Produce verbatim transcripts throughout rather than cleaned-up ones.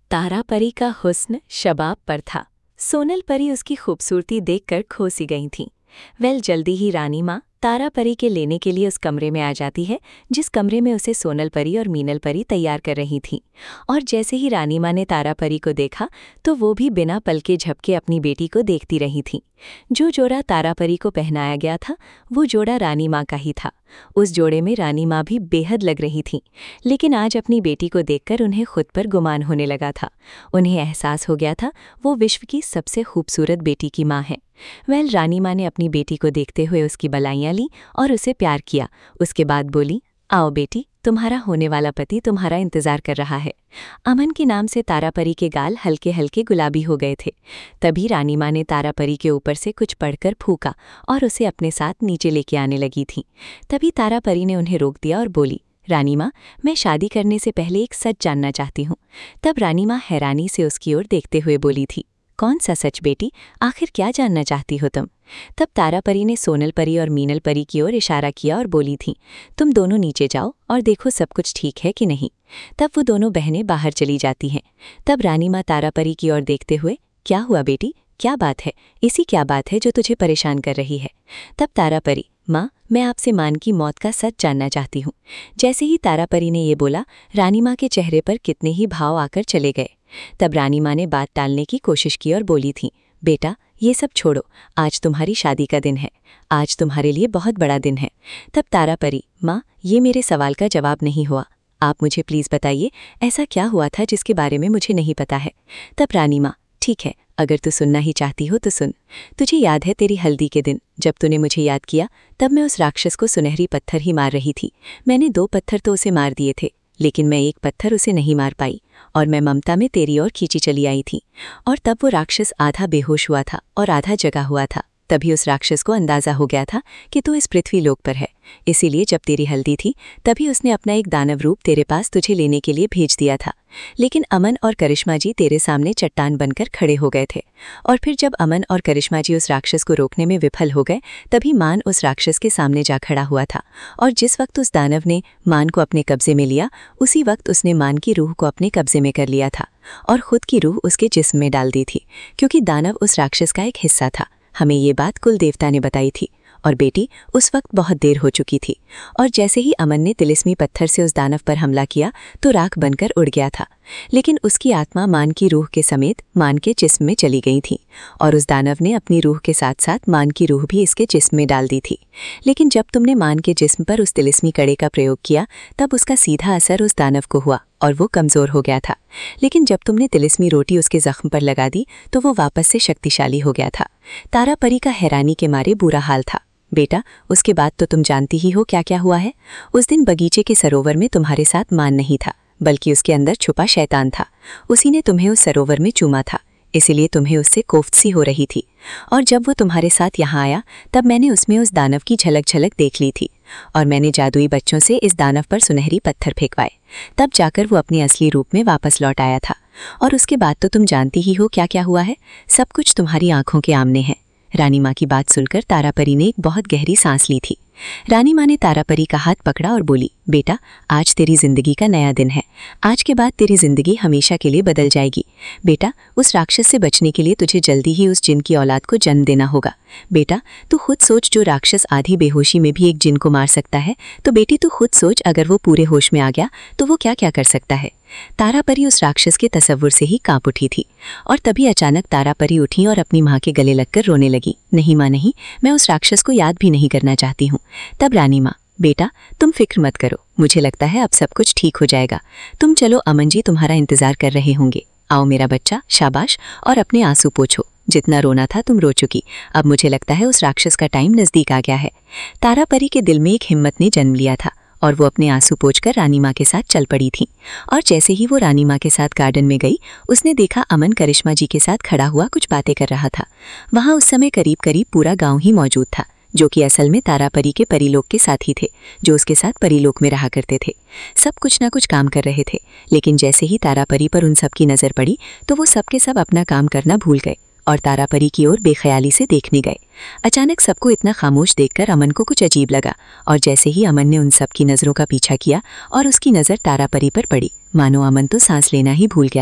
तारा परी का हुस्न शबाब पर था। सोनल परी उसकी खूबसूरती देखकर खो सी गई थी। वेल जल्दी ही रानी माँ तारा परी के लेने के लिए उस कमरे में आ जाती है जिस कमरे में उसे सोनल परी और मीनल परी तैयार कर रही थी। और जैसे ही रानी माँ ने तारा परी को देखा तो वो भी बिना पलके झपके अपनी बेटी को देखती रही थी। जो जोड़ा तारा परी को पहनाया गया था वो जोड़ा रानी माँ का ही था। उस जोड़े में रानी माँ भी बेहद लग रही थी, लेकिन आज अपनी बेटी को देखकर उन्हें खुद पर गुमान होने लगा था। उन्हें एहसास हो गया था वो विश्व की सबसे खूबसूरत बेटी की माँ है। वेल रानी माँ ने अपनी बेटी को देखते हुए उसकी बलाइयाँ ली और उसे प्यार किया। उसके बाद बोली, आओ बेटी, तुम्हारा होने वाला पति तुम्हारा इंतजार कर रहा है। अमन के नाम से तारा परी के गाल हल्के हल्के गुलाबी हो गए थे। तभी रानी माँ ने तारा परी के ऊपर से कुछ पढ़कर फूका और उसे अपने साथ नीचे लेके आने लगी थी। तभी तारा परी ने उन्हें रोक दिया और बोली, रानी माँ, मैं शादी करने से पहले एक सच जानना चाहती हूँ। तब रानी माँ हैरानी से उसकी ओर देखते हुए बोली थी, कौन सा सच बेटी, आखिर क्या जानना चाहती हो तुम? तब तारा परी ने सोनल परी और मीनल परी की ओर इशारा किया और बोली थी, तुम दोनों नीचे जाओ और देखो सब कुछ ठीक है कि नहीं। तब वो दोनों बहनें बाहर चली जाती हैं। तब रानी माँ तारा परी की ओर देखते हुए, क्या हुआ बेटी, क्या बात है, इसी क्या बात है जो तुझे परेशान कर रही है? तब तारा परी, माँ, मैं आपसे मान की मौत का सच जानना चाहती हूँ। जैसे ही तारा परी ने ये बोला, रानी माँ के चेहरे पर कितने ही भाव आकर चले गए। तब रानी माँ ने बात टालने की कोशिश की और बोली थी, बेटा, ये सब छोड़ो, आज तुम्हारी शादी का दिन है, आज तुम्हारे लिए बहुत बड़ा दिन है। तब तारा परी, माँ, ये मेरे सवाल का जवाब नहीं हुआ, आप मुझे प्लीज़ बताइए, ऐसा क्या हुआ था जिसके बारे में मुझे नहीं पता है? तब रानी माँ, ठीक है, अगर तू सुनना ही चाहती हो तो सुन। तुझे याद है तेरी हल्दी के दिन जब तूने मुझे याद किया, तब मैं उस राक्षस को सुनहरी पत्थर ही मार रही थी। मैंने दो पत्थर तो उसे मार दिए थे, लेकिन मैं एक पत्थर उसे नहीं मार पाई और मैं ममता में तेरी ओर खींची चली आई थी। और तब वो राक्षस आधा बेहोश हुआ था और आधा जगा हुआ था। तभी उस राक्षस को अंदाज़ा हो गया था कि तू इस पृथ्वी लोक पर है, इसीलिए जब तेरी हल्दी थी तभी उसने अपना एक दानव रूप तेरे पास तुझे लेने के लिए भेज दिया था। लेकिन अमन और करिश्मा जी तेरे सामने चट्टान बनकर खड़े हो गए थे। और फिर जब अमन और करिश्मा जी उस राक्षस को रोकने में विफल हो गए, तभी मान उस राक्षस के सामने जा खड़ा हुआ था। और जिस वक्त उस दानव ने मान को अपने कब्जे में लिया, उसी वक्त उसने मान की रूह को अपने कब्जे में कर लिया था और खुद की रूह उसके जिस्म में डाल दी थी, क्योंकि दानव उस राक्षस का एक हिस्सा था। हमें ये बात कुल देवता ने बताई थी। और बेटी, उस वक्त बहुत देर हो चुकी थी और जैसे ही अमन ने तिलिस्मी पत्थर से उस दानव पर हमला किया तो राख बनकर उड़ गया था। लेकिन उसकी आत्मा मान की रूह के समेत मान के जिस्म में चली गई थी और उस दानव ने अपनी रूह के साथ साथ मान की रूह भी इसके जिस्म में डाल दी थी। लेकिन जब तुमने मान के जिस्म पर उस तिलिस्मी कड़े का प्रयोग किया तब उसका सीधा असर उस दानव को हुआ और वो कमज़ोर हो गया था। लेकिन जब तुमने तिलिस्मी रोटी उसके जख्म पर लगा दी तो वो वापस से शक्तिशाली हो गया था। तारा परी का हैरानी के मारे बुरा हाल था। बेटा, उसके बाद तो तुम जानती ही हो क्या क्या हुआ है। उस दिन बगीचे के सरोवर में तुम्हारे साथ मान नहीं था, बल्कि उसके अंदर छुपा शैतान था। उसी ने तुम्हें उस सरोवर में चूमा था, इसीलिए तुम्हें उससे कोफ्त सी हो रही थी। और जब वो तुम्हारे साथ यहाँ आया तब मैंने उसमें उस दानव की झलक झलक देख ली थी और मैंने जादुई बच्चों से इस दानव पर सुनहरी पत्थर फेंकवाए। तब जाकर वो अपने असली रूप में वापस लौट आया था। और उसके बाद तो तुम जानती ही हो क्या क्या हुआ है, सब कुछ तुम्हारी आंखों के आमने है। रानी माँ की बात सुनकर तारा परी ने एक बहुत गहरी सांस ली थी। रानी माँ ने तारा परी का हाथ पकड़ा और बोली, बेटा, आज तेरी जिंदगी का नया दिन है। आज के बाद तेरी जिंदगी हमेशा के लिए बदल जाएगी। बेटा, उस राक्षस से बचने के लिए तुझे जल्दी ही उस जिन की औलाद को जन्म देना होगा। बेटा, तू खुद सोच, जो राक्षस आधी बेहोशी में भी एक जिन को मार सकता है, तो बेटी तू खुद सोच, अगर वो पूरे होश में आ गया तो वो क्या क्या कर सकता है। तारा परी उस राक्षस के तसव्वुर से ही कांप उठी थी और तभी अचानक तारा परी उठी और अपनी माँ के गले लगकर रोने लगी। नहीं माँ नहीं, मैं उस राक्षस को याद भी नहीं करना चाहती हूँ। तब रानी माँ, बेटा, तुम फिक्र मत करो, मुझे लगता है अब सब कुछ ठीक हो जाएगा। तुम चलो, अमन जी तुम्हारा इंतजार कर रहे होंगे। आओ मेरा बच्चा, शाबाश, और अपने आंसू पोंछो। जितना रोना था तुम रो चुकी, अब मुझे लगता है उस राक्षस का टाइम नज़दीक आ गया है। तारा परी के दिल में एक हिम्मत ने जन्म लिया था और वो अपने आंसू पोंछकर रानी माँ के साथ चल पड़ी थी। और जैसे ही वो रानी माँ के साथ गार्डन में गई, उसने देखा अमन करिश्मा जी के साथ खड़ा हुआ कुछ बातें कर रहा था। वहाँ उस समय करीब करीब पूरा गाँव ही मौजूद था, जो कि असल में तारा परी के परिलोक के साथी थे, जो उसके साथ परिलोक में रहा करते थे। सब कुछ ना कुछ काम कर रहे थे, लेकिन जैसे ही तारा परी पर उन सब की नज़र पड़ी तो वो सब के सब अपना काम करना भूल गए और तारा परी की ओर बेख्याली से देखने गए। अचानक सबको इतना खामोश देखकर अमन को कुछ अजीब लगा और जैसे ही अमन ने उन सब की नज़रों का पीछा किया और उसकी नज़र तारा परी पर पड़ी, मानो अमन तो सांस लेना ही भूल गया था।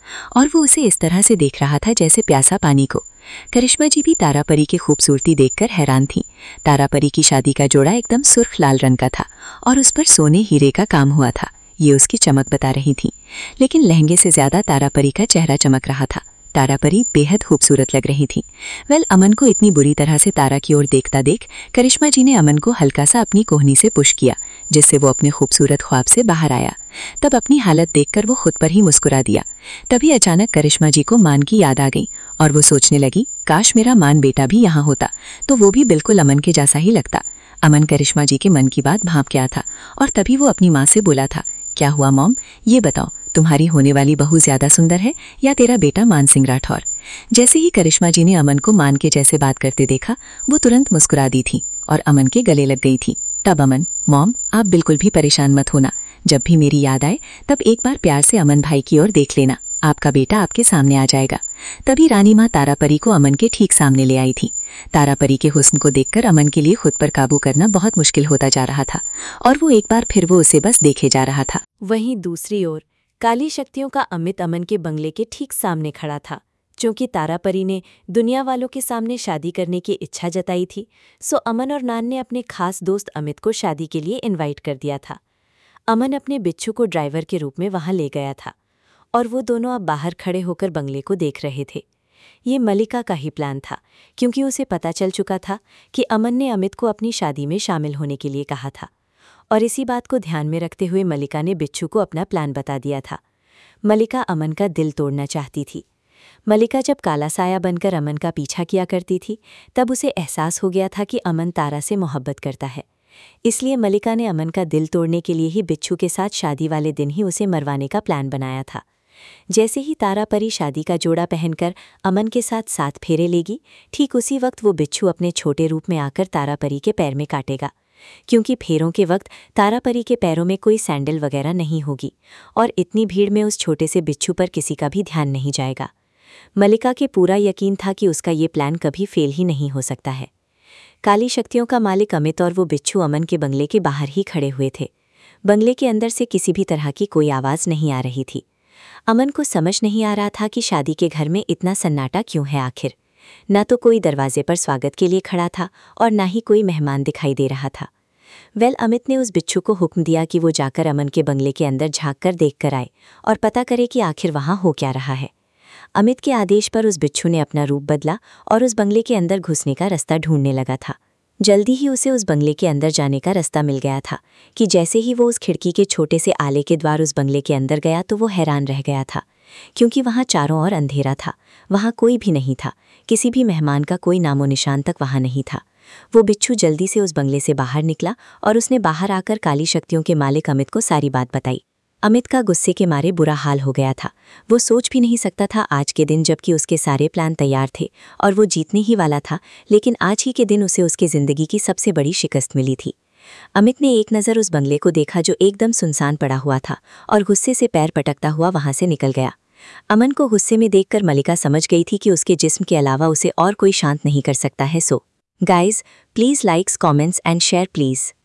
और वो उसे इस तरह से देख रहा था जैसे प्यासा पानी को। करिश्मा जी भी तारा परी की खूबसूरती देखकर हैरान थीं। तारा परी की शादी का जोड़ा एकदम सुर्ख लाल रंग का था और उस पर सोने हीरे का काम हुआ था। ये उसकी चमक बता रही थी, लेकिन लहंगे से ज्यादा तारा परी का चेहरा चमक रहा था। तारा परी बेहद खूबसूरत लग रही थी। वेल, अमन को इतनी बुरी तरह से तारा की ओर देखता देख करिश्मा जी ने अमन को हल्का सा अपनी कोहनी से पुश किया, जिससे वो अपने खूबसूरत ख्वाब से बाहर आया। तब अपनी हालत देखकर वो खुद पर ही मुस्कुरा दिया। तभी अचानक करिश्मा जी को मान की याद आ गई और वो सोचने लगी, काश मेरा मान बेटा भी यहाँ होता तो वो भी बिल्कुल अमन के जैसा ही लगता। अमन करिश्मा जी के मन की बात भांप गया था और तभी वो अपनी माँ से बोला था, क्या हुआ मॉम, ये बताओ तुम्हारी होने वाली बहू ज्यादा सुंदर है या तेरा बेटा मान सिंह राठौर। जैसे ही करिश्मा जी ने अमन को मान के जैसे बात करते देखा, वो तुरंत मुस्कुरा दी थी और अमन के गले लग गई थी। तब अमन, मॉम आप बिल्कुल भी परेशान मत होना, जब भी मेरी याद आए तब एक बार प्यार से अमन भाई की ओर देख लेना, आपका बेटा आपके सामने आ जाएगा। तभी रानी माँ तारा परी को अमन के ठीक सामने ले आई थी। तारा परी के हुस्न को देखकर अमन के लिए खुद पर काबू करना बहुत मुश्किल होता जा रहा था और वो एक बार फिर वो उसे बस देखे जा रहा था। वहीं दूसरी ओर काली शक्तियों का अमित अमन के बंगले के ठीक सामने खड़ा था। क्योंकि तारा परी ने दुनिया वालों के सामने शादी करने की इच्छा जताई थी, सो अमन और नान ने अपने खास दोस्त अमित को शादी के लिए इनवाइट कर दिया था। अमन अपने बिच्छू को ड्राइवर के रूप में वहां ले गया था और वो दोनों अब बाहर खड़े होकर बंगले को देख रहे थे। ये मलिका का ही प्लान था, क्योंकि उसे पता चल चुका था कि अमन ने अमित को अपनी शादी में शामिल होने के लिए कहा था और इसी बात को ध्यान में रखते हुए मलिका ने बिच्छू को अपना प्लान बता दिया था। मलिका अमन का दिल तोड़ना चाहती थी। मलिका जब काला साया बनकर अमन का पीछा किया करती थी, तब उसे एहसास हो गया था कि अमन तारा से मोहब्बत करता है। इसलिए मलिका ने अमन का दिल तोड़ने के लिए ही बिच्छू के साथ शादी वाले दिन ही उसे मरवाने का प्लान बनाया था। जैसे ही तारा परी शादी का जोड़ा पहनकर अमन के साथ सात फेरे लेगी, ठीक उसी वक्त वो बिच्छू अपने छोटे रूप में आकर तारा परी के पैर में काटेगा, क्योंकि फेरों के वक्त तारा परी के पैरों में कोई सैंडल वगैरह नहीं होगी और इतनी भीड़ में उस छोटे से बिच्छू पर किसी का भी ध्यान नहीं जाएगा। मलिका के पूरा यकीन था कि उसका ये प्लान कभी फेल ही नहीं हो सकता है। काली शक्तियों का मालिक अमित और वो बिच्छू अमन के बंगले के बाहर ही खड़े हुए थे। बंगले के अंदर से किसी भी तरह की कोई आवाज़ नहीं आ रही थी। अमन को समझ नहीं आ रहा था कि शादी के घर में इतना सन्नाटा क्यों है आखिर। न तो कोई दरवाजे पर स्वागत के लिए खड़ा था और न ही कोई मेहमान दिखाई दे रहा था। वेल, अमित ने उस बिच्छू को हुक्म दिया कि वो जाकर अमन के बंगले के अंदर झांक कर देख कर आए और पता करे कि आखिर वहाँ हो क्या रहा है। अमित के आदेश पर उस बिच्छू ने अपना रूप बदला और उस बंगले के अंदर घुसने का रास्ता ढूंढने लगा था। जल्दी ही उसे उस बंगले के अंदर जाने का रास्ता मिल गया था कि जैसे ही वो उस खिड़की के छोटे से आले के द्वार उस बंगले के अंदर गया तो वो हैरान रह गया था, क्योंकि वहाँ चारों ओर अंधेरा था। वहाँ कोई भी नहीं था, किसी भी मेहमान का कोई नामो निशान तक वहाँ नहीं था। वो बिच्छू जल्दी से उस बंगले से बाहर निकला और उसने बाहर आकर काली शक्तियों के मालिक अमित को सारी बात बताई। अमित का गुस्से के मारे बुरा हाल हो गया था। वो सोच भी नहीं सकता था आज के दिन, जबकि उसके सारे प्लान तैयार थे और वो जीतने ही वाला था, लेकिन आज ही के दिन उसे उसकी ज़िंदगी की सबसे बड़ी शिकस्त मिली थी। अमित ने एक नज़र उस बंगले को देखा जो एकदम सुनसान पड़ा हुआ था और गुस्से से पैर पटकता हुआ वहाँ से निकल गया। अमन को गुस्से में देखकर मलिका समझ गई थी कि उसके जिस्म के अलावा उसे और कोई शांत नहीं कर सकता है। So guys, please likes, comments and share please.